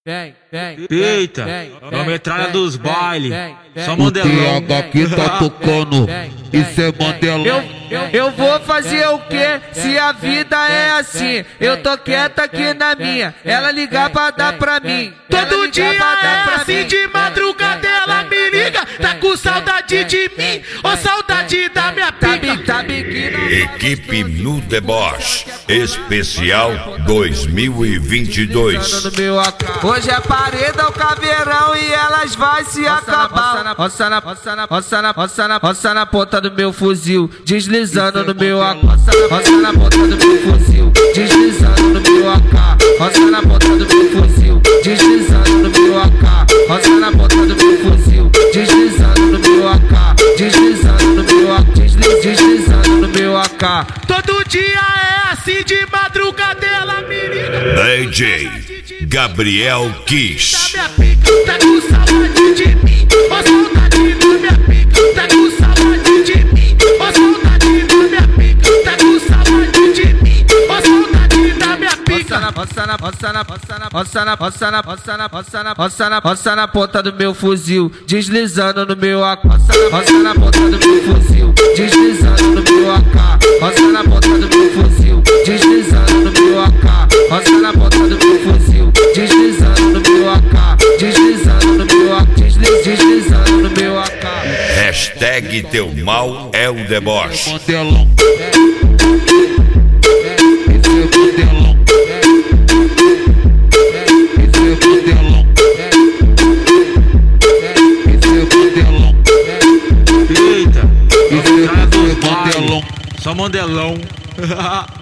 Eita, é a metralha dos bailes. Só O modelão. TH que tá tocando, isso é modelão. Eu vou fazer o quê? Se a vida é assim, eu tô quieta aqui na minha. Ela ligar pra dar pra mim. Todo dia é assim, de madrugada ela me liga. Tá com saudade de mim, ou saudade da minha pica. Equipe No Deboche Especial 2022. Hoje é paredão, caveirão e elas vai se acabar. Roça na ponta do meu fuzil, deslizando no meu AK. Roça na ponta do meu fuzil, deslizando no meu AK. Roça na ponta do meu fuzil, deslizando no meu AK. Roça na ponta do meu fuzil, deslizando no meu AK. Deslizando no meu AK, deslizando no meu AK. Todo dia é assim, de madrugada ela me liga. DJ Gabriel Kiss. Minha pica tá com saudade de mim, ó saudade da minha pica. Tá com saudade de mim, ó saudade da minha pica. Tá com saudade de mim, ó saudade da minha pica. Roça na ponta do meu fuzil, deslizando no meu AK. Roça na ponta do meu fuzil, deslizando no meu AK. Roça na ponta do meu fuzil, deslizando no meu AK. Roça na ponta do meu fuzil, deslizando no meu AK. Deslizando no meu AK, deslizando no meu AK. Hashtag teu mal é o deboche. Modelão. Esse é modelão. Esse é modelão. Esse é modelão. Eita, é a Esse metralha dos é modelão. bailes. Só modelão.